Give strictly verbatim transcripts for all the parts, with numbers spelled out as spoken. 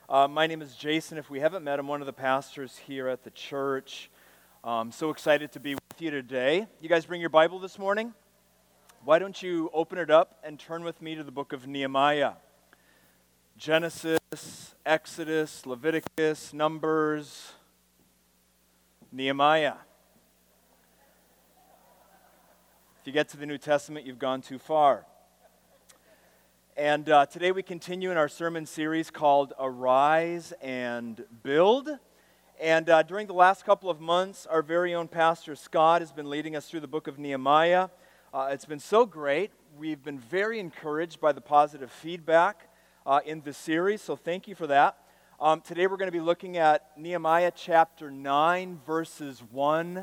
Uh, my name is Jason. If we haven't met, I'm one of the pastors here at the church. I'm so excited to be with you today. You guys bring your Bible this morning? Why don't you open it up and turn with me to the book of Nehemiah. Genesis, Exodus, Leviticus, Numbers, Nehemiah. If you get to the New Testament, you've gone too far. And uh, today we continue in our sermon series called Arise and Build. And uh, during the last couple of months, our very own Pastor Scott has been leading us through the book of Nehemiah. Uh, it's been so great. We've been very encouraged by the positive feedback uh, in this series, so thank you for that. Um, today we're going to be looking at Nehemiah chapter nine, verses one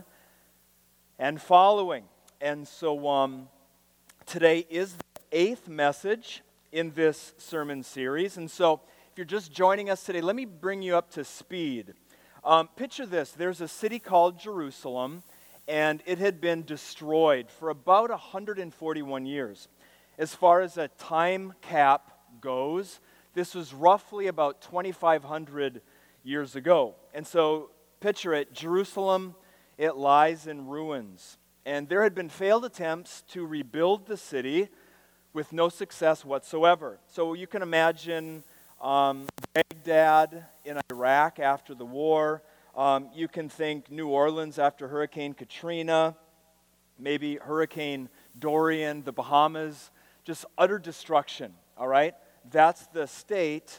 and following. And so um, today is the eighth message in this sermon series. And so if you're just joining us today, let me bring you up to speed. Um, picture this. There's a city called Jerusalem, and it had been destroyed for about one hundred forty-one years. As far as a time cap goes, this was roughly about twenty-five hundred years ago. And so picture it, Jerusalem, it lies in ruins. And there had been failed attempts to rebuild the city with no success whatsoever. So you can imagine um, Baghdad in Iraq after the war. Um, you can think New Orleans after Hurricane Katrina, maybe Hurricane Dorian, the Bahamas, just utter destruction, all right? That's the state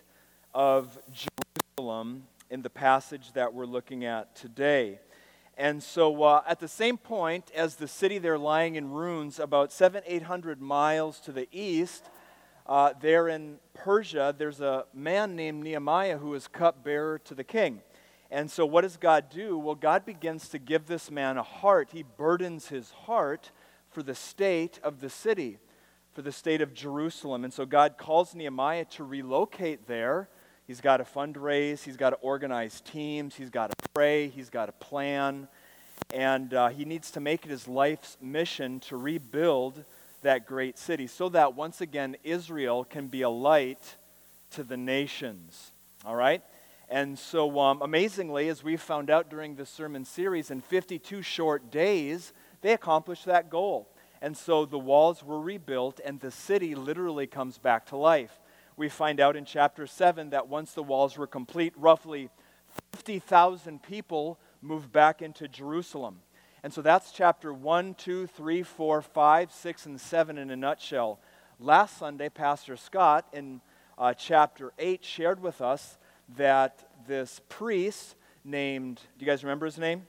of Jerusalem in the passage that we're looking at today. And so uh, at the same point as the city there lying in ruins, about seven, eight hundred miles to the east, uh, there in Persia, there's a man named Nehemiah who is cupbearer to the king. And so what does God do? Well, God begins to give this man a heart. He burdens his heart for the state of the city, for the state of Jerusalem. And so God calls Nehemiah to relocate there. He's got to fundraise, he's got to organize teams, he's got to pray, he's got to plan, and uh, he needs to make it his life's mission to rebuild that great city so that once again Israel can be a light to the nations, all right? And so um, amazingly, as we found out during this sermon series, in fifty-two short days, they accomplished that goal. And so the walls were rebuilt and the city literally comes back to life. We find out in chapter seven that once the walls were complete, roughly fifty thousand people moved back into Jerusalem. And so that's chapter one, two, three, four, five, six, and seven in a nutshell. Last Sunday, Pastor Scott in uh, chapter eight shared with us that this priest named, do you guys remember his name?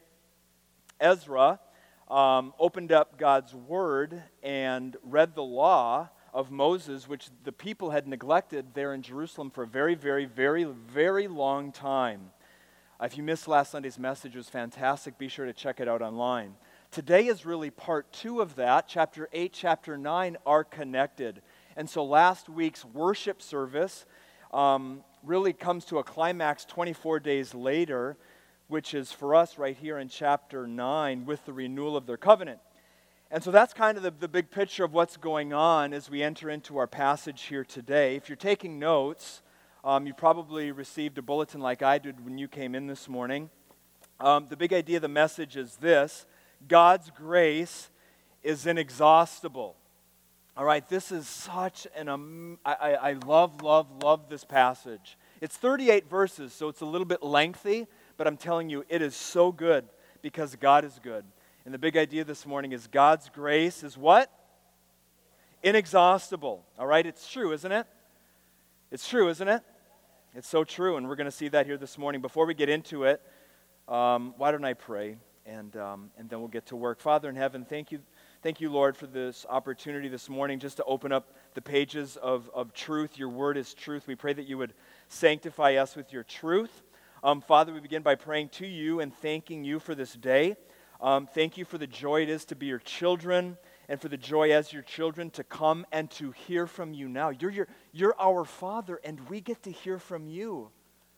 Ezra, um, opened up God's word and read the law of Moses, which the people had neglected there in Jerusalem for a very, very, very, very long time. Uh, if you missed last Sunday's message, it was fantastic. Be sure to check it out online. Today is really part two of that. Chapter eight, chapter nine are connected. And so last week's worship service um, really comes to a climax twenty-four days later, which is for us right here in chapter nine with the renewal of their covenant. And so that's kind of the, the big picture of what's going on as we enter into our passage here today. If you're taking notes, um, you probably received a bulletin like I did when you came in this morning. Um, the big idea of the message is this: God's grace is inexhaustible. All right, this is such an, um, I, I, I love, love, love this passage. It's thirty-eight verses, so it's a little bit lengthy, but I'm telling you, it is so good because God is good. And the big idea this morning is God's grace is what? Inexhaustible. All right, it's true, isn't it? It's true, isn't it? It's so true, and we're going to see that here this morning. Before we get into it, um, why don't I pray, and um, and then we'll get to work. Father in heaven, thank you, thank you, Lord, for this opportunity this morning just to open up the pages of, of truth. Your word is truth. We pray that you would sanctify us with your truth. Um, Father, we begin by praying to you and thanking you for this day. Um, thank you for the joy it is to be your children, and for the joy as your children to come and to hear from you now. You're, your, you're our Father, and we get to hear from you.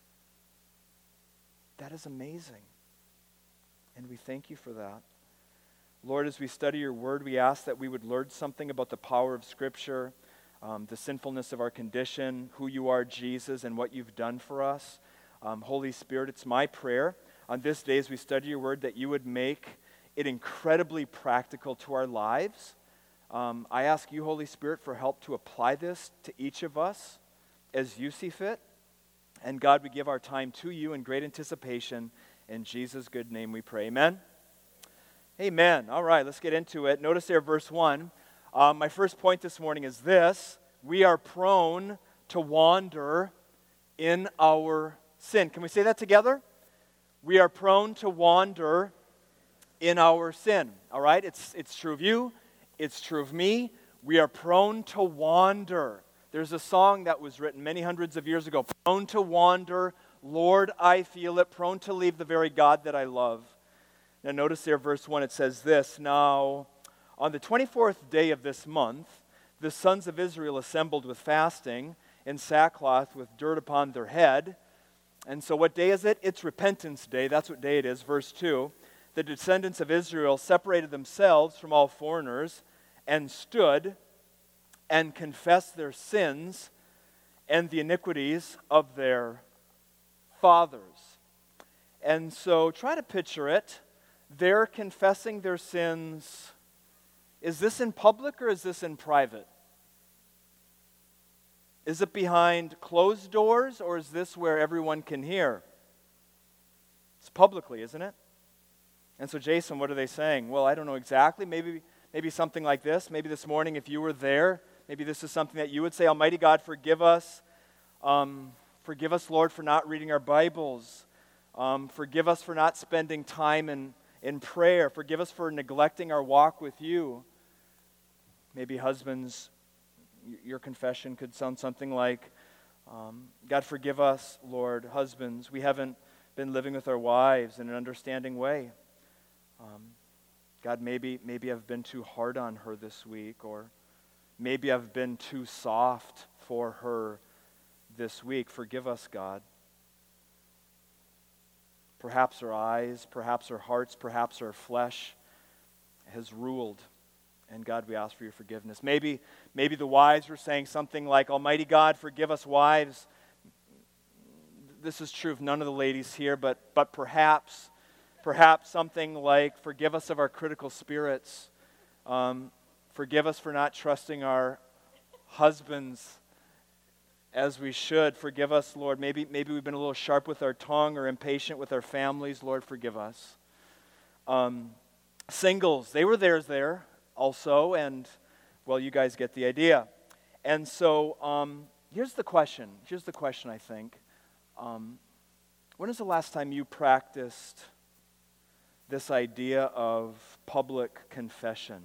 That is amazing, and we thank you for that. Lord, as we study your word, we ask that we would learn something about the power of Scripture, um, the sinfulness of our condition, who you are, Jesus, and what you've done for us. Um, Holy Spirit, it's my prayer on this day as we study your word that you would make it incredibly practical to our lives. Um, I ask you, Holy Spirit, for help to apply this to each of us as you see fit. And God, we give our time to you in great anticipation. In Jesus' good name we pray. Amen? Amen. All right, let's get into it. Notice there, verse one. Um, my first point this morning is this. We are prone to wander in our sin. Can we say that together? We are prone to wander in our sin. All right? It's, it's true of you. It's true of me. We are prone to wander. There's a song that was written many hundreds of years ago. Prone to wander, Lord, I feel it. Prone to leave the very God that I love. Now notice there, verse one, it says this. Now, on the twenty-fourth day of this month, the sons of Israel assembled with fasting, in sackcloth with dirt upon their head. And so what day is it? It's Repentance Day. That's what day it is. Verse two. The descendants of Israel separated themselves from all foreigners and stood and confessed their sins and the iniquities of their fathers. And so try to picture it. They're confessing their sins. Is this in public or is this in private? Is it behind closed doors or is this where everyone can hear? It's publicly, isn't it? And so, Jason, what are they saying? Well, I don't know exactly. Maybe, maybe something like this. Maybe this morning, if you were there, maybe this is something that you would say, Almighty God, forgive us. Um, forgive us, Lord, for not reading our Bibles. Um, forgive us for not spending time in, in prayer. Forgive us for neglecting our walk with you. Maybe husbands, your confession could sound something like, um, God, forgive us, Lord, husbands. We haven't been living with our wives in an understanding way. Um, God, maybe maybe I've been too hard on her this week, or maybe I've been too soft for her this week. Forgive us, God. Perhaps our eyes, perhaps our hearts, perhaps our flesh has ruled. And God, we ask for your forgiveness. Maybe, maybe the wives were saying something like, Almighty God, forgive us, wives. This is true of none of the ladies here, but but perhaps, perhaps something like, forgive us of our critical spirits. Um, forgive us for not trusting our husbands as we should. Forgive us, Lord. Maybe, maybe we've been a little sharp with our tongue or impatient with our families. Lord, forgive us. Um, singles, they were theirs there also, and, well, you guys get the idea. And so um, here's the question. Here's the question, I think. Um, when is the last time you practiced this idea of public confession?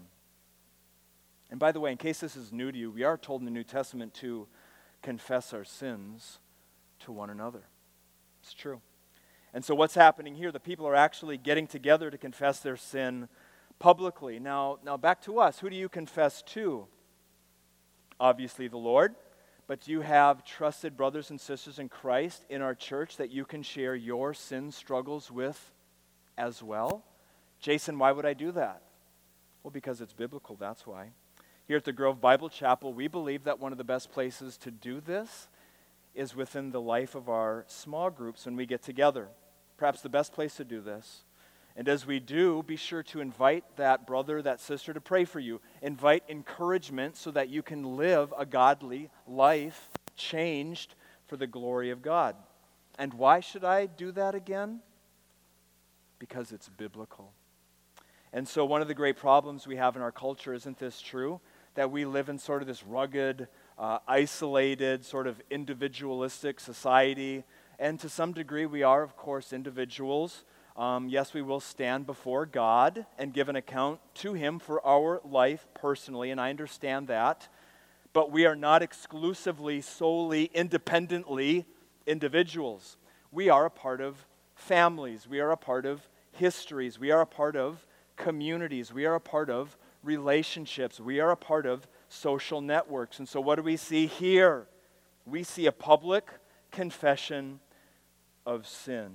And by the way, in case this is new to you, we are told in the New Testament to confess our sins to one another. It's true. And so what's happening here? The people are actually getting together to confess their sin publicly. Now, now back to us. Who do you confess to? Obviously the Lord. But do you have trusted brothers and sisters in Christ in our church that you can share your sin struggles with as well? Jason, why would I do that? Well, because it's biblical, that's why. Here at the Grove Bible Chapel, we believe that one of the best places to do this is within the life of our small groups when we get together. Perhaps the best place to do this. And as we do, be sure to invite that brother, that sister to pray for you. Invite encouragement so that you can live a godly life changed for the glory of God. And why should I do that again? Because it's biblical. And so one of the great problems we have in our culture, isn't this true? That we live in sort of this rugged, uh, isolated, sort of individualistic society. And to some degree, we are, of course, individuals. Um, yes, we will stand before God and give an account to Him for our life personally, and I understand that. But we are not exclusively, solely, independently individuals. We are a part of families. We are a part of histories. We are a part of communities. We are a part of relationships. We are a part of social networks. And so what do we see here? We see a public confession of sin.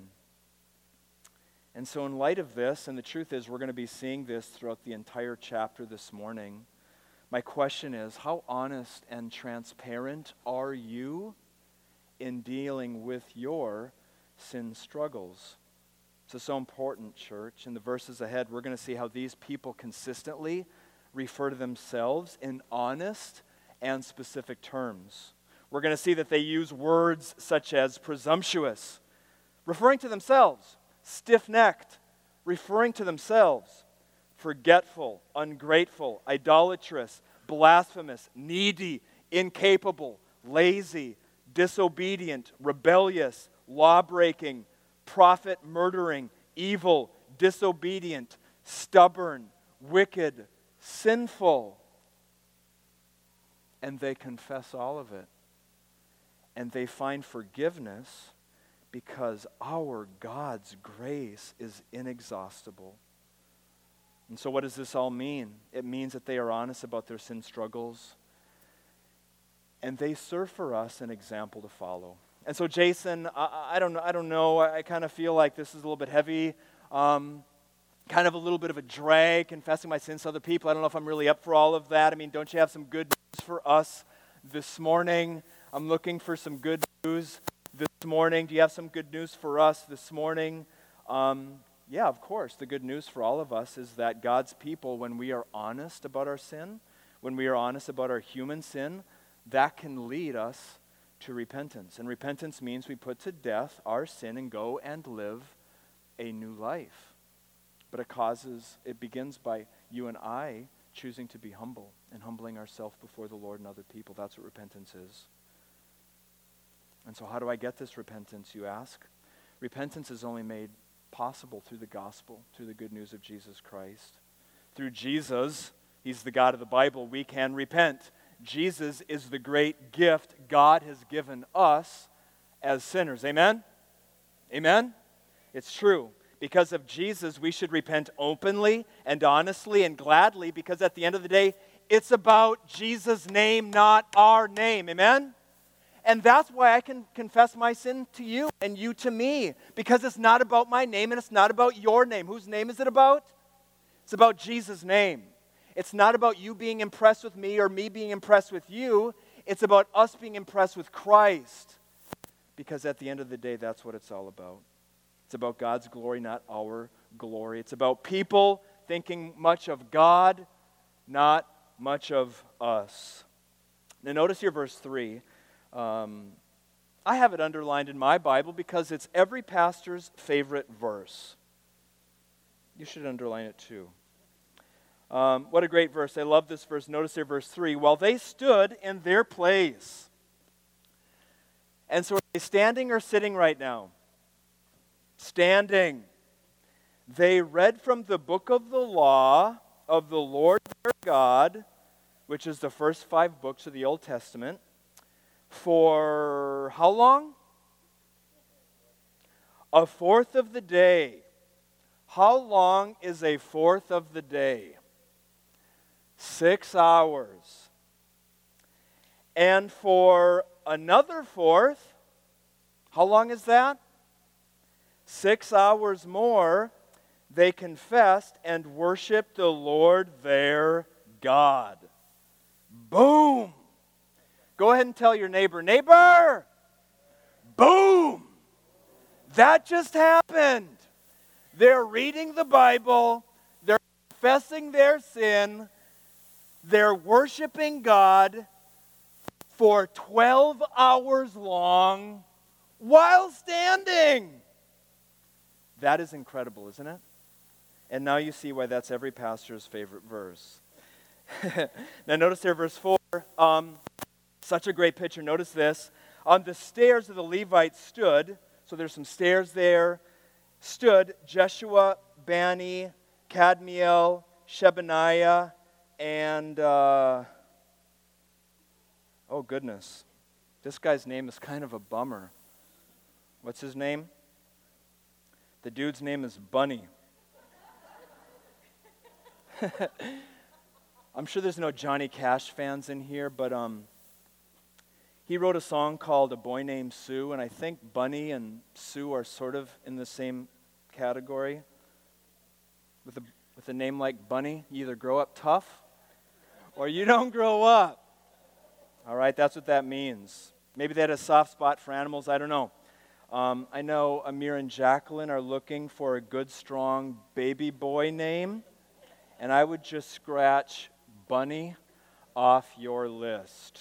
And so in light of this, and the truth is we're going to be seeing this throughout the entire chapter this morning, My question is, how honest and transparent are you in dealing with your sin struggles? This is so important, church. In the verses ahead, we're going to see how these people consistently refer to themselves in honest and specific terms. We're going to see that they use words such as presumptuous, referring to themselves, stiff-necked, referring to themselves, forgetful, ungrateful, idolatrous, blasphemous, needy, incapable, lazy, disobedient, rebellious, law-breaking, prophet-murdering, evil, disobedient, stubborn, wicked, sinful. And they confess all of it. And they find forgiveness because our God's grace is inexhaustible. And so what does this all mean? It means that they are honest about their sin struggles. And they serve for us an example to follow. And so Jason, I, I don't know, I don't know, I, I kind of feel like this is a little bit heavy, um, kind of a little bit of a drag, confessing my sins to other people. I don't know if I'm really up for all of that. I mean, don't you have some good news for us this morning? I'm looking for some good news this morning. Do you have some good news for us this morning? Um, yeah, of course. The good news for all of us is that God's people, when we are honest about our sin, when we are honest about our human sin, that can lead us to repentance. And repentance means we put to death our sin and go and live a new life. But it causes, it begins by you and I choosing to be humble and humbling ourselves before the Lord and other people. That's what repentance is. And so how do I get this repentance, you ask? Repentance is only made possible through the gospel, through the good news of Jesus Christ. Through Jesus, he's the God of the Bible, we can repent. Jesus is the great gift God has given us as sinners. Amen? Amen? It's true. Because of Jesus, we should repent openly and honestly and gladly, because at the end of the day, it's about Jesus' name, not our name. Amen? And that's why I can confess my sin to you and you to me, because it's not about my name and it's not about your name. Whose name is it about? It's about Jesus' name. It's not about you being impressed with me or me being impressed with you. It's about us being impressed with Christ, because at the end of the day, that's what it's all about. It's about God's glory, not our glory. It's about people thinking much of God, not much of us. Now notice here verse three. Um, I have it underlined in my Bible because it's every pastor's favorite verse. You should underline it too. Um, what a great verse. I love this verse. Notice here verse three. While they stood in their place. And so are they standing or sitting right now? Standing. They read from the book of the law of the Lord their God, which is the first five books of the Old Testament, for how long? A fourth of the day. How long is a fourth of the day? Six hours. And for another fourth, how long is that? Six hours more, they confessed and worshiped the Lord their God. Boom! Go ahead and tell your neighbor, neighbor! Boom! That just happened. They're reading the Bible, they're confessing their sin, they're worshiping God for twelve hours long while standing. That is incredible, isn't it? And now you see why that's every pastor's favorite verse. Now notice there, verse four. Um, such a great picture. Notice this. On the stairs of the Levites stood, so there's some stairs there, stood Jeshua, Bani, Kadmiel, Shebaniah, and, uh, oh goodness, this guy's name is kind of a bummer. What's his name? The dude's name is Bunny. I'm sure there's no Johnny Cash fans in here, but um, he wrote a song called A Boy Named Sue, and I think Bunny and Sue are sort of in the same category. With a, with a name like Bunny, you either grow up tough or you don't grow up. All right, that's what that means. Maybe they had a soft spot for animals, I don't know. Um, I know Amir and Jacqueline are looking for a good, strong baby boy name, and I would just scratch Bunny off your list.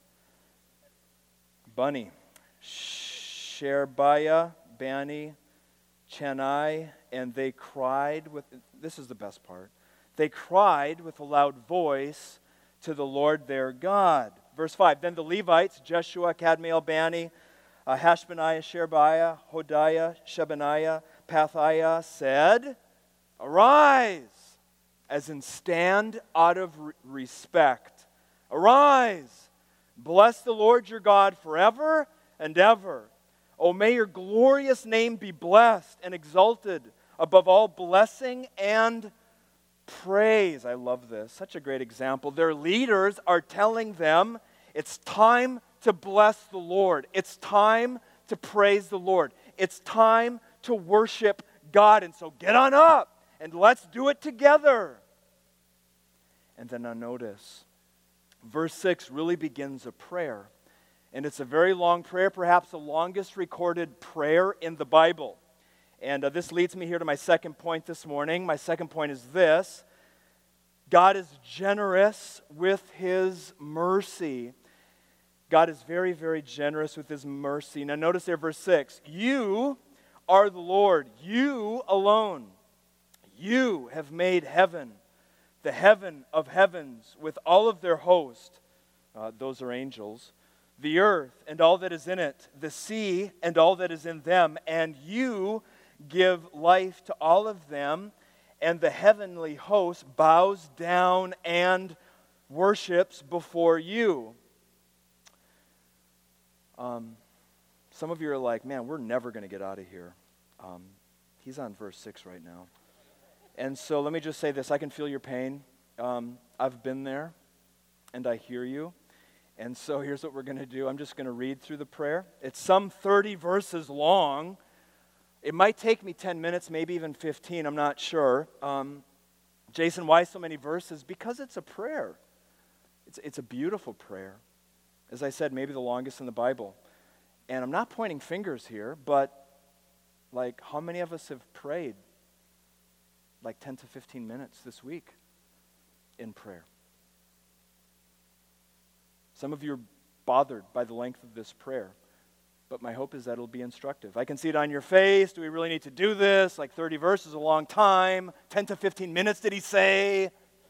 Bunny. Sherebiah, Bani, Chani, and they cried with, this is the best part, they cried with a loud voice to the Lord their God. Verse five, then the Levites, Jeshua, Kadmiel, Bani, uh, Hashbaniah, Sherebiah, Hodiah, Shebaniah, Pathiah said, arise, as in stand out of re- respect. Arise, bless the Lord your God forever and ever. Oh, may your glorious name be blessed and exalted above all blessing and praise. I love this. Such a great example. Their leaders are telling them it's time to bless the Lord. It's time to praise the Lord. It's time to worship God. And so get on up and let's do it together. And then now notice, verse six really begins a prayer. And it's a very long prayer, perhaps the longest recorded prayer in the Bible. And uh, this leads me here to my second point this morning. My second point is this: God is generous with His mercy. God is very, very generous with His mercy. Now notice there, verse six. You are the Lord, you alone. You have made heaven, the heaven of heavens, with all of their host. Uh, those are angels. The earth and all that is in it, the sea and all that is in them, and you give life to all of them, and the heavenly host bows down and worships before you. Um, some of you are like, man, we're never going to get out of here. Um, he's on verse six right now. And so let me just say this. I can feel your pain. Um, I've been there, and I hear you. And so here's what we're going to do. I'm just going to read through the prayer. It's some thirty verses long. It might take me ten minutes, maybe even fifteen. I'm not sure. Um, Jason, why so many verses? Because it's a prayer. It's, it's a beautiful prayer. As I said, maybe the longest in the Bible. And I'm not pointing fingers here, but like how many of us have prayed like ten to fifteen minutes this week in prayer? Some of you are bothered by the length of this prayer, but my hope is that it'll be instructive. I can see it on your face. Do we really need to do this? Like thirty verses, a long time. ten to fifteen minutes, did he say?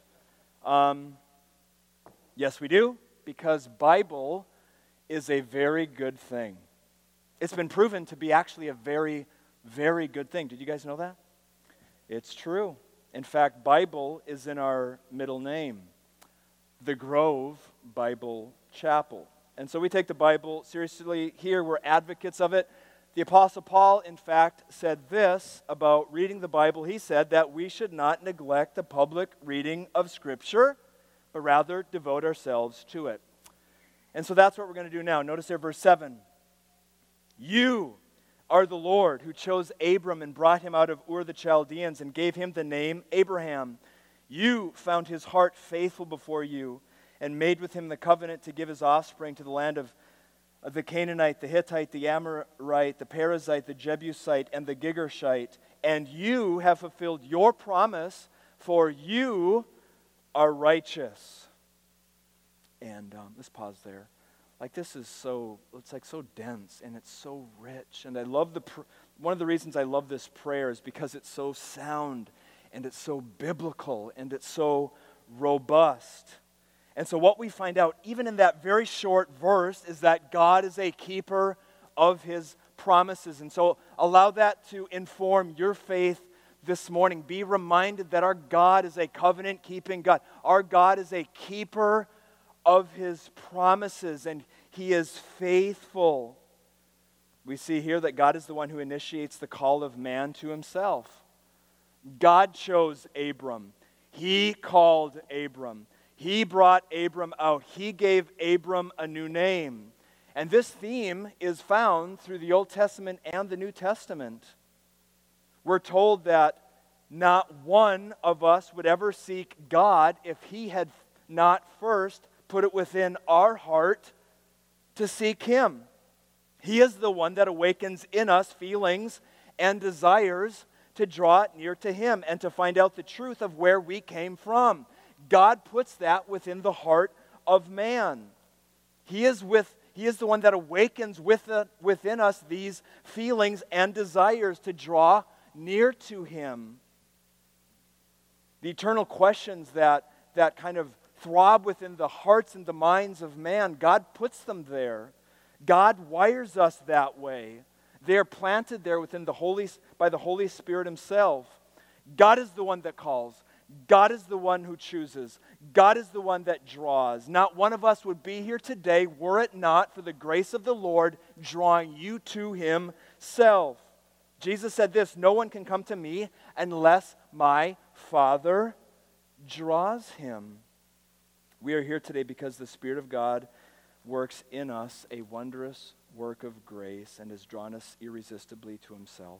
Um, yes, we do, because Bible is a very good thing. It's been proven to be actually a very, very good thing. Did you guys know that? It's true. In fact, Bible is in our middle name. The Grove Bible Chapel. And so we take the Bible seriously here. We're advocates of it. The Apostle Paul, in fact, said this about reading the Bible. He said that we should not neglect the public reading of Scripture, but rather devote ourselves to it. And so that's what we're going to do now. Notice there, verse seven. You are the Lord who chose Abram and brought him out of Ur the Chaldeans and gave him the name Abraham. You found his heart faithful before you and made with him the covenant to give his offspring to the land of, of the Canaanite, the Hittite, the Amorite, the Perizzite, the Jebusite, and the Girgashite. And you have fulfilled your promise, for you are righteous. And um, let's pause there. Like this is so, it's like so dense and it's so rich. And I love the, pr- one of the reasons I love this prayer is because it's so sound and it's so biblical and it's so robust. And so what we find out, even in that very short verse, is that God is a keeper of His promises. And so allow that to inform your faith this morning. Be reminded that our God is a covenant-keeping God. Our God is a keeper of His promises, and He is faithful. We see here that God is the one who initiates the call of man to Himself. God chose Abram. He called Abram. He brought Abram out. He gave Abram a new name. And this theme is found through the Old Testament and the New Testament. We're told that not one of us would ever seek God if he had not first put it within our heart to seek Him? He is the one that awakens in us feelings and desires to draw it near to Him and to find out the truth of where we came from. God puts that within the heart of man. He is with He is the one that awakens with the, within us these feelings and desires to draw near to Him. The eternal questions that, that kind of throb within the hearts and the minds of man, God puts them there. God wires us that way. They are planted there within the Holy, by the Holy Spirit Himself. God is the one that calls. God is the one who chooses. God is the one that draws. Not one of us would be here today were it not for the grace of the Lord drawing you to Himself. Jesus said this, "No one can come to me unless my Father draws him." We are here today because the Spirit of God works in us a wondrous work of grace and has drawn us irresistibly to Himself.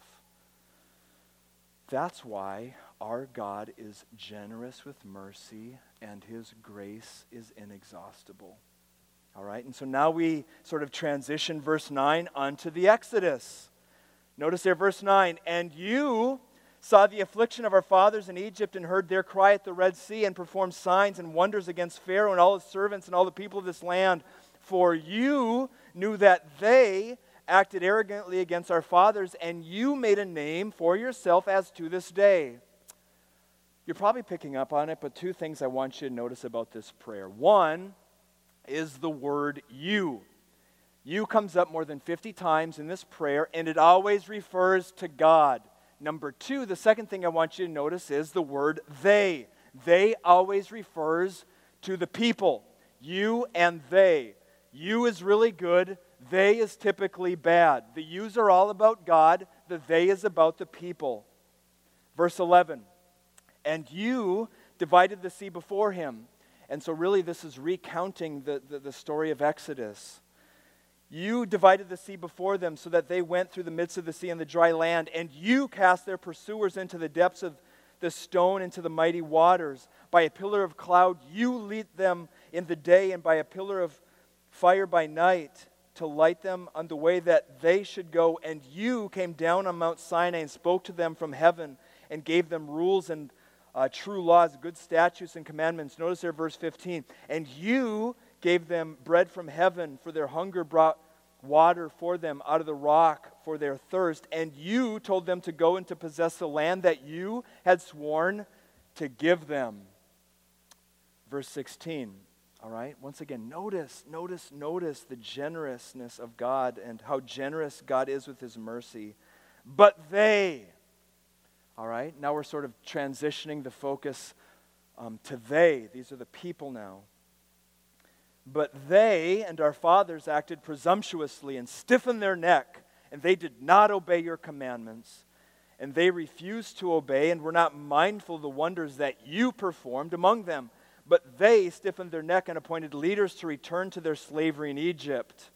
That's why our God is generous with mercy and His grace is inexhaustible. All right, and so now we sort of transition verse nine onto the Exodus. Notice there, verse nine, "And you saw the affliction of our fathers in Egypt and heard their cry at the Red Sea and performed signs and wonders against Pharaoh and all his servants and all the people of this land. For you knew that they acted arrogantly against our fathers, and you made a name for yourself as to this day." You're probably picking up on it, but two things I want you to notice about this prayer. One is the word "you." "You" comes up more than fifty times in this prayer, and it always refers to God. Number two, the second thing I want you to notice is the word "they." "They" always refers to the people. You and they. You is really good. They is typically bad. The yous are all about God. The they is about the people. Verse eleven, "And you divided the sea before him." And so really this is recounting the, the, the story of Exodus. "You divided the sea before them so that they went through the midst of the sea and the dry land. And you cast their pursuers into the depths of the stone, into the mighty waters. By a pillar of cloud you lead them in the day, and by a pillar of fire by night, to light them on the way that they should go. And you came down on Mount Sinai and spoke to them from heaven and gave them rules and uh, true laws, good statutes and commandments." Notice there verse fifteen. "And you gave them bread from heaven, for their hunger brought water for them out of the rock for their thirst. And you told them to go and to possess the land that you had sworn to give them." Verse sixteen. All right, once again, notice, notice, notice the generousness of God and how generous God is with His mercy. "But they," all right, now we're sort of transitioning the focus um, to they. These are the people now. "But they and our fathers acted presumptuously and stiffened their neck, and they did not obey your commandments. And they refused to obey and were not mindful of the wonders that you performed among them. But they stiffened their neck and appointed leaders to return to their slavery in Egypt."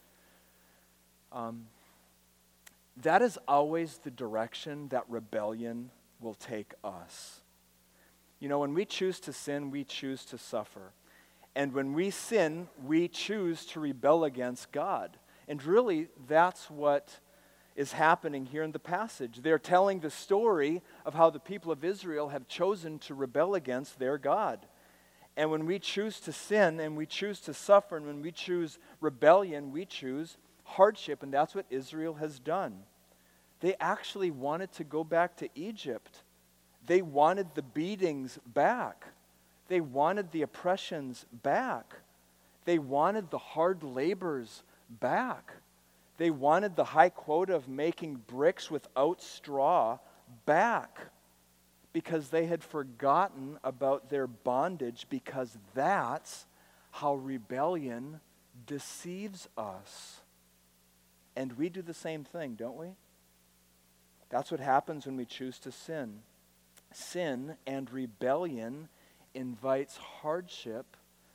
Um, that is always the direction that rebellion will take us. You know, when we choose to sin, we choose to suffer. And when we sin, we choose to rebel against God. And really, that's what is happening here in the passage. They're telling the story of how the people of Israel have chosen to rebel against their God. And when we choose to sin and we choose to suffer, and when we choose rebellion, we choose hardship. And that's what Israel has done. They actually wanted to go back to Egypt. They wanted the beatings back. They wanted the oppressions back. They wanted the hard labors back. They wanted the high quota of making bricks without straw back, because they had forgotten about their bondage, because that's how rebellion deceives us. And we do the same thing, don't we? That's what happens when we choose to sin. Sin and rebellion invites hardship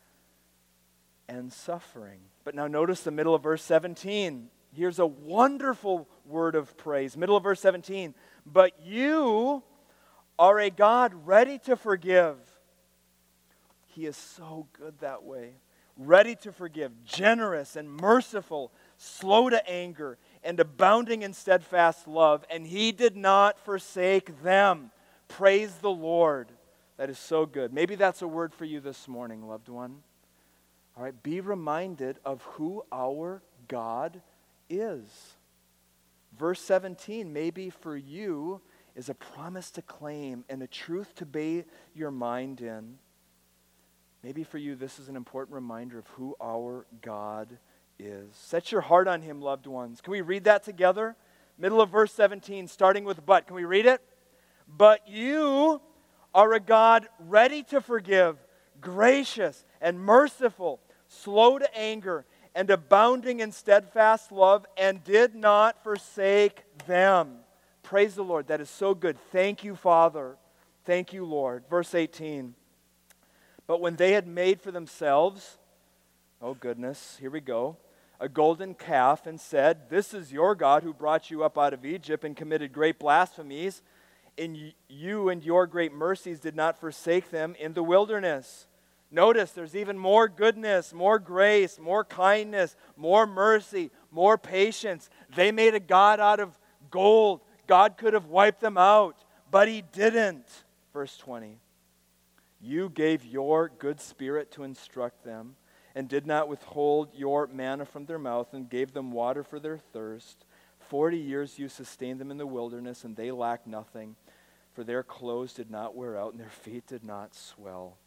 and suffering. But now notice the middle of verse seventeen. Here's a wonderful word of praise. Middle of verse seventeen. "But you are a God ready to forgive." He is so good that way. Ready to forgive, generous and merciful, slow to anger, and abounding in steadfast love. And He did not forsake them. Praise the Lord. That is so good. Maybe that's a word for you this morning, loved one. All right, be reminded of who our God is. Verse seventeen, maybe for you, is a promise to claim and a truth to bathe your mind in. Maybe for you, this is an important reminder of who our God is. Set your heart on Him, loved ones. Can we read that together? Middle of verse seventeen, starting with but. Can we read it? But you are a God ready to forgive, gracious and merciful, slow to anger, and abounding in steadfast love, and did not forsake them. Praise the Lord. That is so good. Thank you, Father. Thank you, Lord. Verse eighteen. But when they had made for themselves, oh goodness, here we go, a golden calf, and said, "This is your God who brought you up out of Egypt," and committed great blasphemies, and you and your great mercies did not forsake them in the wilderness. Notice there's even more goodness, more grace, more kindness, more mercy, more patience. They made a God out of gold. God could have wiped them out, but He didn't. Verse twenty. You gave your good Spirit to instruct them, and did not withhold your manna from their mouth, and gave them water for their thirst. Forty years you sustained them in the wilderness, and they lacked nothing, for their clothes did not wear out, and their feet did not swell.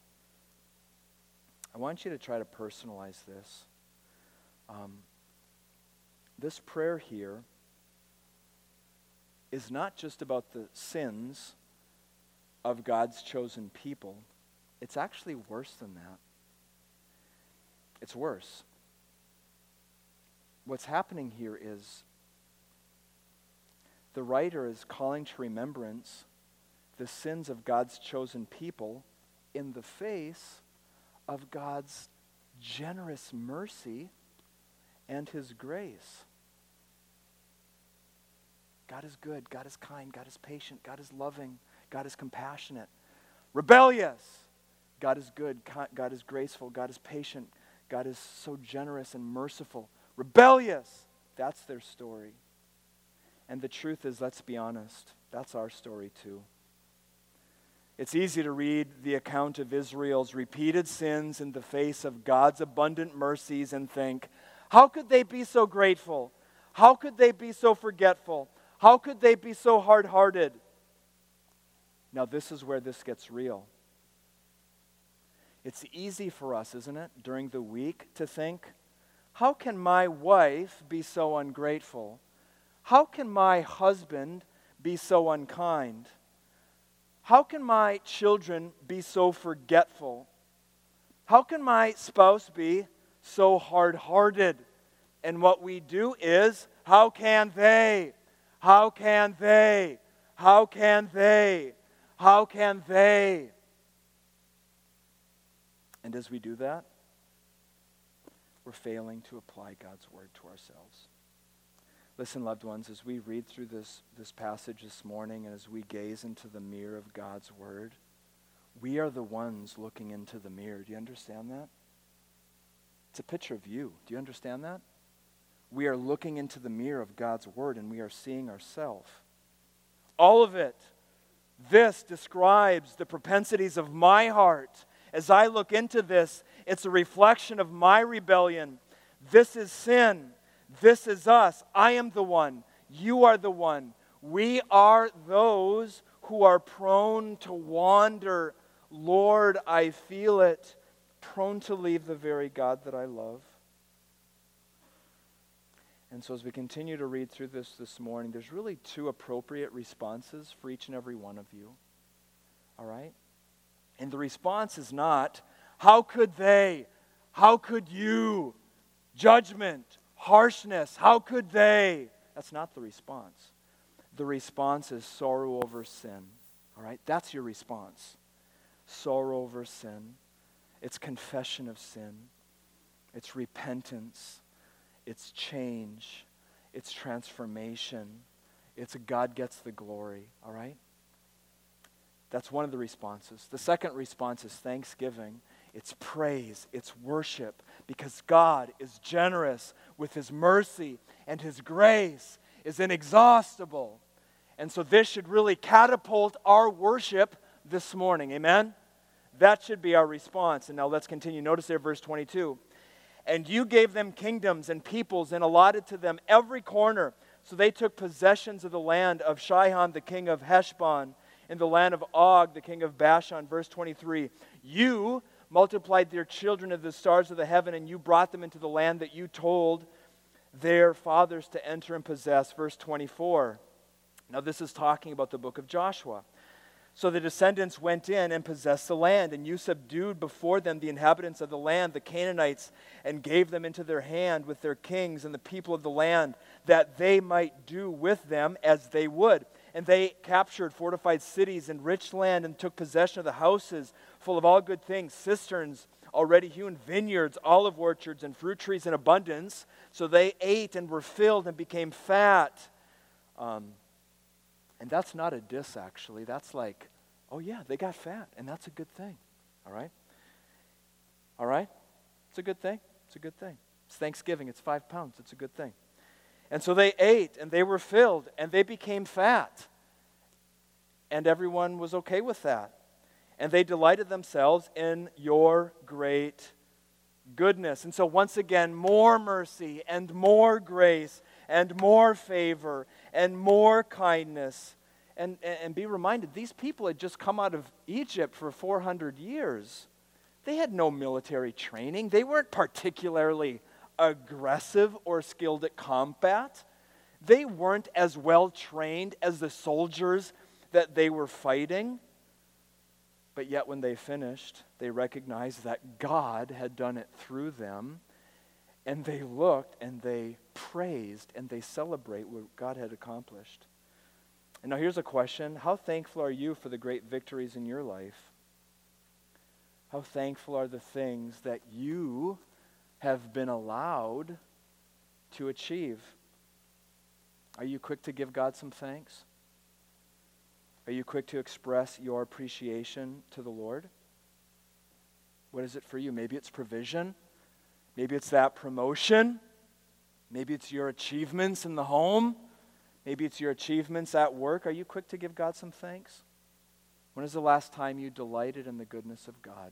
I want you to try to personalize this. Um, this prayer here is not just about the sins of God's chosen people. It's actually worse than that. It's worse. What's happening here is the writer is calling to remembrance the sins of God's chosen people in the face of God's generous mercy and His grace. God is good, God is kind, God is patient, God is loving, God is compassionate. Rebellious, God is good, God is graceful, God is patient, God is so generous and merciful. Rebellious, that's their story. And the truth is, let's be honest, that's our story too. It's easy to read the account of Israel's repeated sins in the face of God's abundant mercies and think, how could they be so grateful? How could they be so forgetful? How could they be so hard-hearted? Now this is where this gets real. It's easy for us, isn't it, during the week to think, how can my wife be so ungrateful? How can my husband be so unkind? How can my children be so forgetful? How can my spouse be so hard-hearted? And what we do is, how can they? How can they? How can they? How can they? And as we do that, we're failing to apply God's word to ourselves. Listen, loved ones, as we read through this, this passage this morning and as we gaze into the mirror of God's word, we are the ones looking into the mirror. Do you understand that? It's a picture of you. Do you understand that? We are looking into the mirror of God's word and we are seeing ourselves. All of it. This describes the propensities of my heart. As I look into this, it's a reflection of my rebellion. This is sin. This is us. I am the one. You are the one. We are those who are prone to wander. Lord, I feel it. Prone to leave the very God that I love. And so as we continue to read through this this morning, there's really two appropriate responses for each and every one of you. All right? And the response is not, how could they? How could you? Judgment, harshness, how could they? That's not the response. The response is sorrow over sin. All right? That's your response. Sorrow over sin. It's confession of sin. It's repentance. It's change. It's transformation. It's a God gets the glory. All right? That's one of the responses. The second response is thanksgiving. It's praise, it's worship, because God is generous with His mercy, and His grace is inexhaustible. And so this should really catapult our worship this morning, amen? That should be our response. And now let's continue. Notice there, verse twenty-two. And you gave them kingdoms and peoples and allotted to them every corner. So they took possessions of the land of Sihon, the king of Heshbon, in the land of Og, the king of Bashan. Verse twenty-three. You multiplied their children of the stars of the heaven, and you brought them into the land that you told their fathers to enter and possess. Verse twenty-four. Now this is talking about the book of Joshua. So the descendants went in and possessed the land, and you subdued before them the inhabitants of the land, the Canaanites, and gave them into their hand with their kings and the people of the land, that they might do with them as they would. And they captured fortified cities and rich land, and took possession of the houses full of all good things, cisterns already hewn, vineyards, olive orchards, and fruit trees in abundance. So they ate and were filled and became fat. Um, And that's not a diss, actually. That's like, oh yeah, they got fat, and that's a good thing. All right? All right? It's a good thing. It's a good thing. It's Thanksgiving. It's five pounds. It's a good thing. And so they ate, and they were filled, and they became fat. And everyone was okay with that. And they delighted themselves in your great goodness. And so once again, more mercy and more grace and more favor and more kindness. And, and be reminded, these people had just come out of Egypt for four hundred years. They had no military training. They weren't particularly aggressive or skilled at combat. They weren't as well trained as the soldiers that they were fighting. But yet when they finished, they recognized that God had done it through them. And they looked and they praised and they celebrate what God had accomplished. And now here's a question. How thankful are you for the great victories in your life? How thankful are the things that you have been allowed to achieve? Are you quick to give God some thanks? Are you quick to express your appreciation to the Lord? What is it for you? Maybe it's provision. Maybe it's that promotion. Maybe it's your achievements in the home. Maybe it's your achievements at work. Are you quick to give God some thanks? When is the last time you delighted in the goodness of God?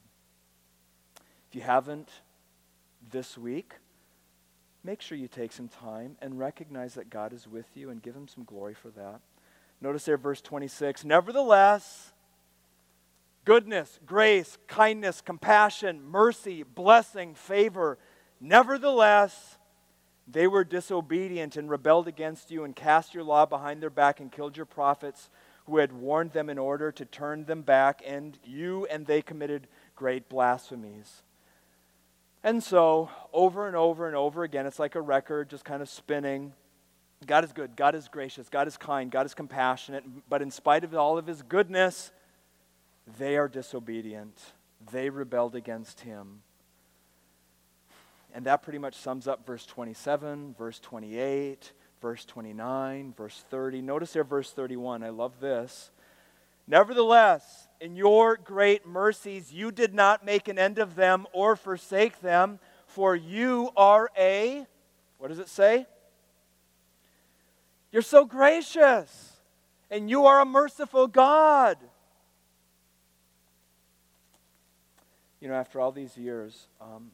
If you haven't this week, make sure you take some time and recognize that God is with you and give Him some glory for that. Notice there, verse twenty-six, nevertheless, goodness, grace, kindness, compassion, mercy, blessing, favor, nevertheless, they were disobedient and rebelled against you and cast your law behind their back and killed your prophets who had warned them in order to turn them back, and you and they committed great blasphemies. And so, over and over and over again, it's like a record just kind of spinning. God is good, God is gracious, God is kind, God is compassionate, but in spite of all of His goodness, they are disobedient. They rebelled against Him. And that pretty much sums up verse twenty-seven, verse twenty-eight, verse twenty-nine, verse thirty. Notice there verse thirty-one. I love this. Nevertheless, in your great mercies, you did not make an end of them or forsake them, for you are a, what does it say? You're so gracious, and you are a merciful God. You know, after all these years, um,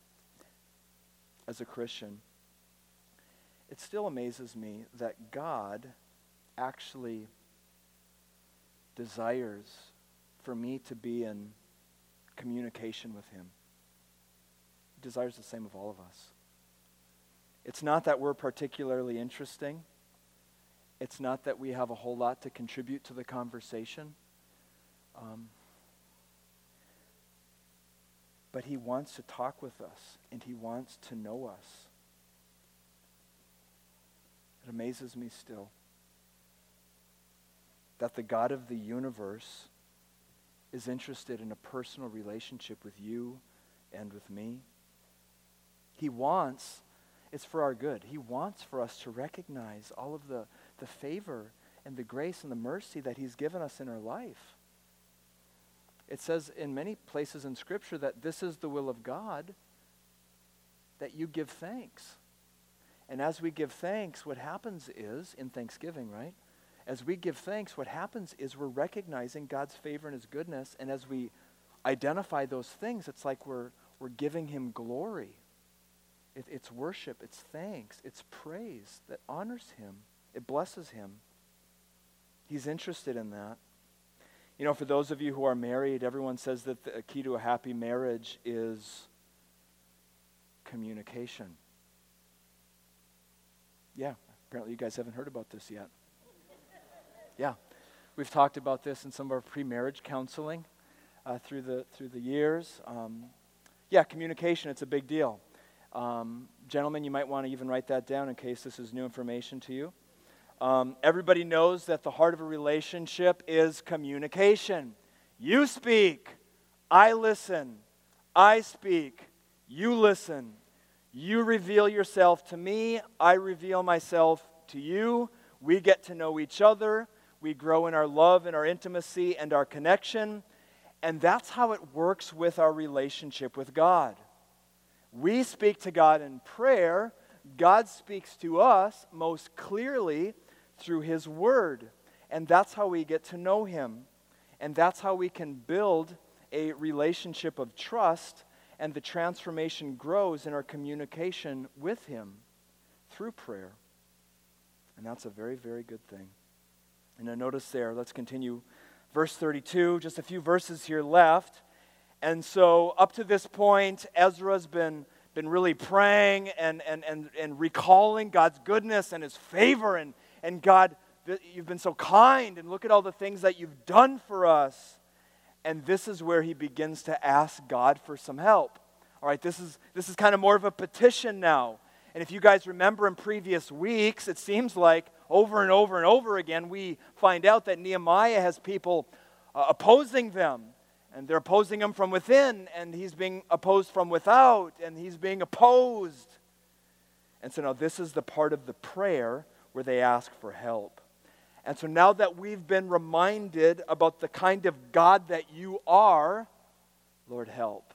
as a Christian, it still amazes me that God actually desires for me to be in communication with Him. He desires the same of all of us. It's not that we're particularly interesting. It's not that we have a whole lot to contribute to the conversation. Um, but He wants to talk with us, and He wants to know us. It amazes me still that the God of the universe is interested in a personal relationship with you and with me. He wants, it's for our good, He wants for us to recognize all of the, the favor and the grace and the mercy that He's given us in our life. It says in many places in Scripture that this is the will of God, that you give thanks. And as we give thanks, what happens is, in Thanksgiving, right? As we give thanks, what happens is we're recognizing God's favor and His goodness, and as we identify those things, it's like we're we're giving Him glory. It, it's worship, it's thanks, it's praise that honors Him. It blesses Him. He's interested in that. You know, for those of you who are married, everyone says that the key to a happy marriage is communication. Yeah, apparently you guys haven't heard about this yet. Yeah, we've talked about this in some of our pre-marriage counseling uh, through the through the years. Um, yeah, communication, it's a big deal. Um, gentlemen, you might want to even write that down in case this is new information to you. Um, everybody knows that the heart of a relationship is communication. You speak, I listen. I speak, you listen. You reveal yourself to me, I reveal myself to you. We get to know each other. We grow in our love and our intimacy and our connection. And that's how it works with our relationship with God. We speak to God in prayer. God speaks to us most clearly through His Word. And that's how we get to know Him. And that's how we can build a relationship of trust, and the transformation grows in our communication with Him through prayer. And that's a very, very good thing. And now notice there, let's continue. Verse thirty-two, just a few verses here left. And so up to this point, Ezra's been, been really praying and, and, and, and recalling God's goodness and His favor. And, and God, you've been so kind, and look at all the things that you've done for us. And this is where he begins to ask God for some help. All right, this is this is kind of more of a petition now. And if you guys remember in previous weeks, it seems like over and over and over again, we find out that Nehemiah has people uh, opposing them. And they're opposing him from within, and he's being opposed from without, and he's being opposed. And so now this is the part of the prayer where they ask for help. And so now that we've been reminded about the kind of God that you are, Lord, help.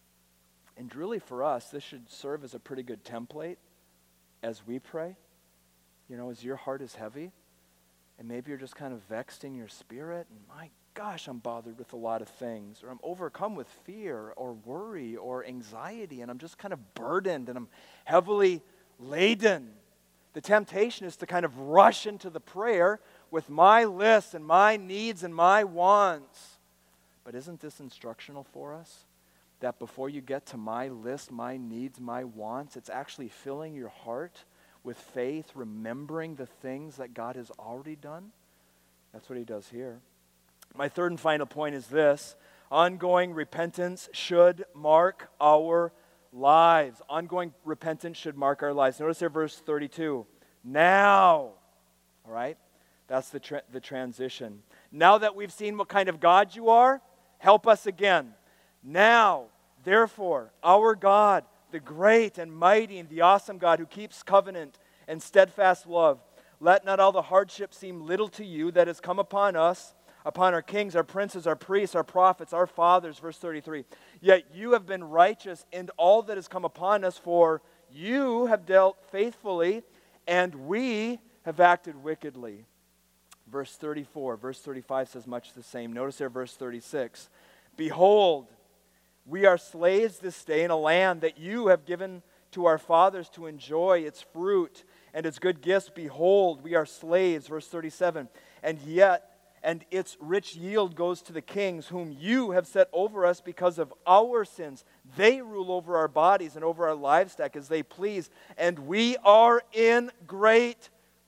And really for us, this should serve as a pretty good template as we pray. You know, as your heart is heavy, and maybe you're just kind of vexed in your spirit, and my gosh, I'm bothered with a lot of things, or I'm overcome with fear or worry or anxiety, and I'm just kind of burdened and I'm heavily laden. The temptation is to kind of rush into the prayer with my list and my needs and my wants. But isn't this instructional for us? That before you get to my list, my needs, my wants, it's actually filling your heart with faith, remembering the things that God has already done. That's what he does here. My third and final point is this: ongoing repentance should mark our lives. Ongoing repentance should mark our lives. Notice there verse thirty-two. Now, all right? That's the tra- the transition. Now that we've seen what kind of God you are, help us again. Now, therefore, our God, the great and mighty and the awesome God who keeps covenant and steadfast love, let not all the hardship seem little to you that has come upon us, upon our kings, our princes, our priests, our prophets, our fathers. Verse thirty-three. Yet you have been righteous in all that has come upon us, for you have dealt faithfully, and we have acted wickedly. Verse thirty-four. Verse thirty-five says much the same. Notice there verse thirty-six. Behold, we are slaves this day in a land that you have given to our fathers to enjoy its fruit and its good gifts. Behold, we are slaves. Verse thirty-seven. And yet, and its rich yield goes to the kings whom you have set over us because of our sins. They rule over our bodies and over our livestock as they please, and we are in great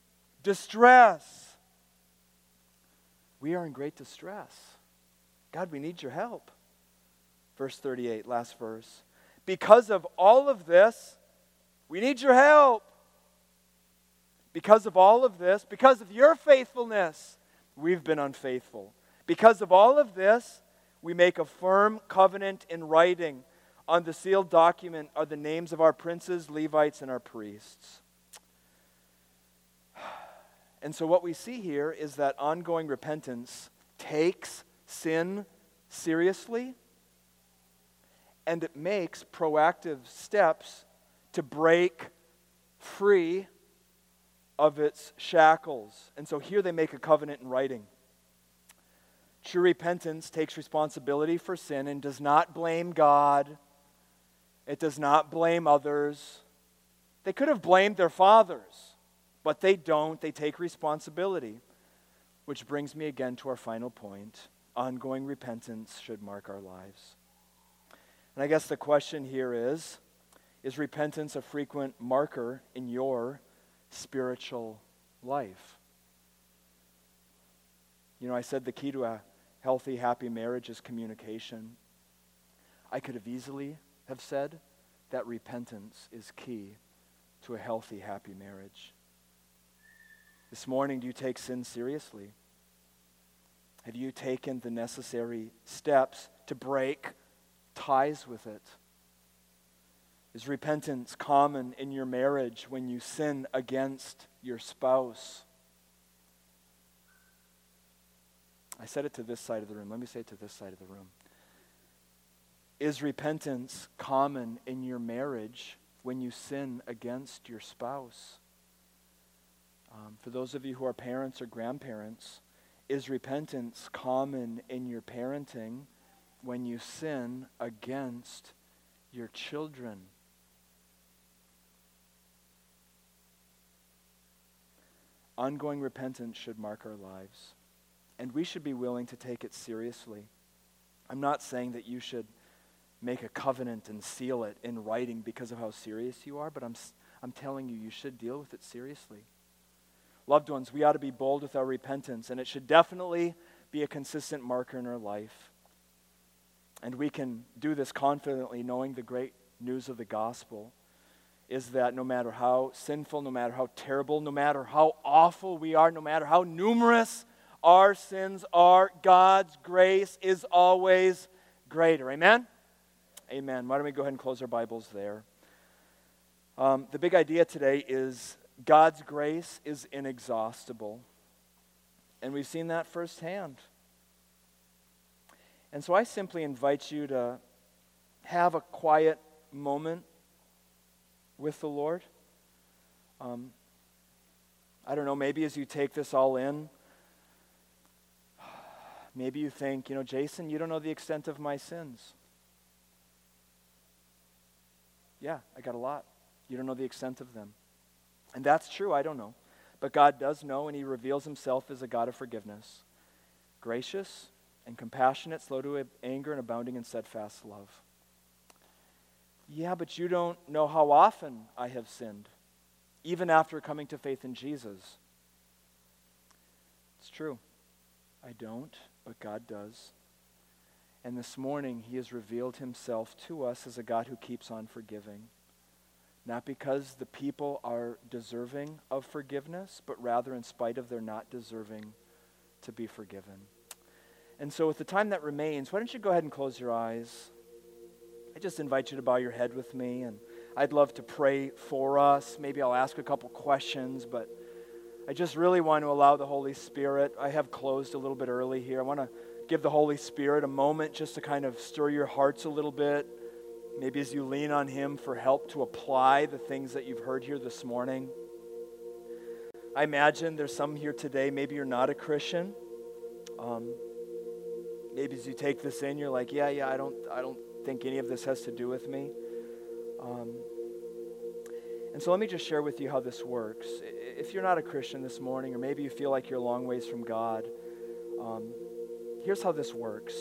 distress. We are in great distress. God, we need your help. Verse thirty-eight, last verse. Because of all of this, we need your help. Because of all of this, because of your faithfulness, we've been unfaithful. Because of all of this, we make a firm covenant in writing. On the sealed document are the names of our princes, Levites, and our priests. And so what we see here is that ongoing repentance takes sin seriously, and it makes proactive steps to break free of its shackles. And so here they make a covenant in writing. True repentance takes responsibility for sin and does not blame God. It does not blame others. They could have blamed their fathers, but they don't. They take responsibility. Which brings me again to our final point. Ongoing repentance should mark our lives. And I guess the question here is, is repentance a frequent marker in your spiritual life? You know, I said the key to a healthy, happy marriage is communication. I could have easily have said that repentance is key to a healthy, happy marriage. This morning, do you take sin seriously? Have you taken the necessary steps to break ties with it? Is repentance common in your marriage when you sin against your spouse? I said it to this side of the room. Let me say it to this side of the room. Is repentance common in your marriage when you sin against your spouse? Um, for those of you who are parents or grandparents, is repentance common in your parenting when you sin against your children? Ongoing repentance should mark our lives, and we should be willing to take it seriously. I'm not saying that you should make a covenant and seal it in writing because of how serious you are, but I'm, I'm telling you, you should deal with it seriously. Loved ones, we ought to be bold with our repentance, and it should definitely be a consistent marker in our life. And we can do this confidently, knowing the great news of the gospel is that no matter how sinful, no matter how terrible, no matter how awful we are, no matter how numerous our sins are, God's grace is always greater. Amen? Amen. Why don't we go ahead and close our Bibles there? Um, the big idea today is God's grace is inexhaustible. And we've seen that firsthand. And so I simply invite you to have a quiet moment with the Lord. Um, I don't know, maybe as you take this all in, maybe you think, you know, Jason, you don't know the extent of my sins. Yeah, I got a lot. You don't know the extent of them. And that's true, I don't know. But God does know, and he reveals himself as a God of forgiveness. Gracious and compassionate, slow to anger, and abounding in steadfast love. Yeah, but you don't know how often I have sinned, even after coming to faith in Jesus. It's true. I don't, but God does. And this morning, he has revealed himself to us as a God who keeps on forgiving. Not because the people are deserving of forgiveness, but rather in spite of their not deserving to be forgiven. And so with the time that remains, why don't you go ahead and close your eyes? I just invite you to bow your head with me, and I'd love to pray for us. Maybe I'll ask a couple questions, but I just really want to allow the Holy Spirit. I have closed a little bit early here. I want to give the Holy Spirit a moment just to kind of stir your hearts a little bit. Maybe as you lean on him for help to apply the things that you've heard here this morning. I imagine there's some here today, maybe you're not a Christian. Um, maybe as you take this in, you're like, yeah, yeah, I don't, I don't think any of this has to do with me. Um, and so let me just share with you how this works. If you're not a Christian this morning, or maybe you feel like you're a long ways from God, um, here's how this works.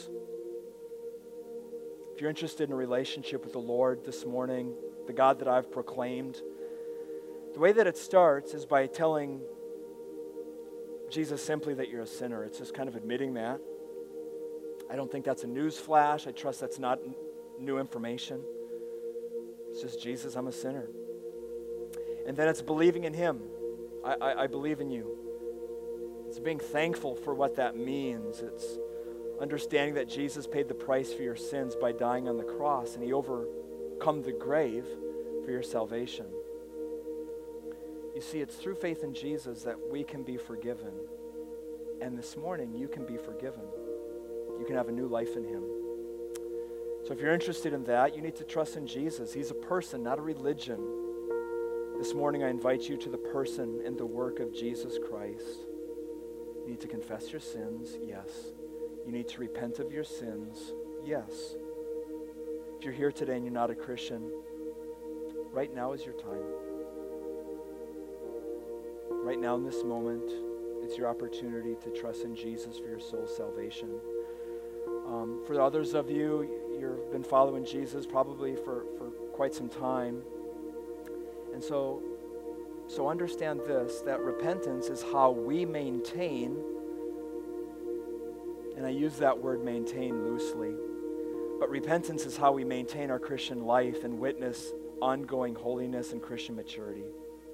If you're interested in a relationship with the Lord this morning, the God that I've proclaimed, the way that it starts is by telling Jesus simply that you're a sinner. It's just kind of admitting that. I don't think that's a news flash. I trust that's not n- new information. It's just, Jesus, I'm a sinner. And then it's believing in him. I, I, I believe in you. It's being thankful for what that means. It's understanding that Jesus paid the price for your sins by dying on the cross, and he overcome the grave for your salvation. You see, it's through faith in Jesus that we can be forgiven. And this morning, you can be forgiven. you can have a new life in him. So if you're interested in that, you need to trust in Jesus. He's a person, not a religion. This morning I invite you to the person and the work of Jesus Christ. You need to confess your sins, yes. You need to repent of your sins, yes. If you're here today and you're not a Christian, right now is your time. Right now in this moment, it's your opportunity to trust in Jesus for your soul's salvation. Um, for others of you, you've been following Jesus probably for, for quite some time. And so, so understand this, that repentance is how we maintain, and I use that word maintain loosely, but repentance is how we maintain our Christian life and witness ongoing holiness and Christian maturity.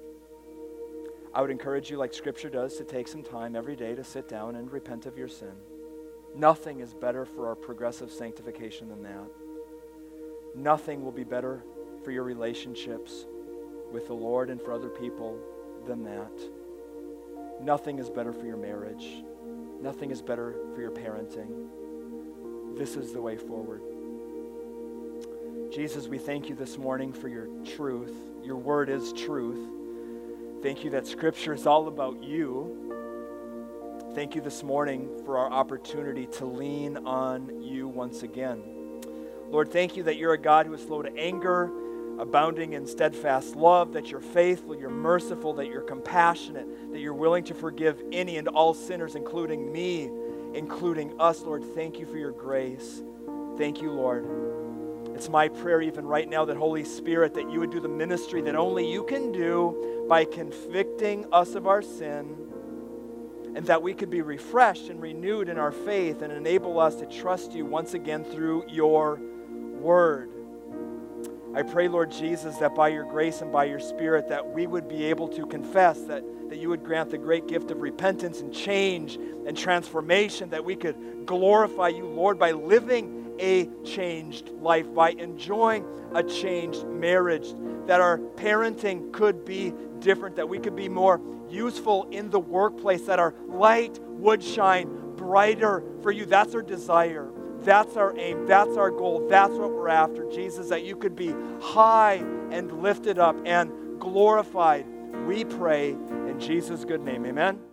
I would encourage you, like Scripture does, to take some time every day to sit down and repent of your sin. Nothing is better for our progressive sanctification than that. Nothing will be better for your relationships with the Lord and for other people than that. Nothing is better for your marriage. Nothing is better for your parenting. This is the way forward. Jesus, we thank you this morning for your truth. Your word is truth. Thank you that Scripture is all about you. Thank you this morning for our opportunity to lean on you once again. Lord, thank you that you're a God who is slow to anger, abounding in steadfast love, that you're faithful, you're merciful, that you're compassionate, that you're willing to forgive any and all sinners, including me, including us. Lord, thank you for your grace. Thank you, Lord. It's my prayer even right now that Holy Spirit, that you would do the ministry that only you can do by convicting us of our sin, and that we could be refreshed and renewed in our faith and enable us to trust you once again through your word. I pray, Lord Jesus, that by your grace and by your Spirit that we would be able to confess, that, that you would grant the great gift of repentance and change and transformation, that we could glorify you, Lord, by living a changed life, by enjoying a changed marriage, that our parenting could be different, that we could be more useful in the workplace, that our light would shine brighter for you. That's our desire. That's our aim. That's our goal. That's what we're after, Jesus, that you could be high and lifted up and glorified. We pray in Jesus' good name. Amen.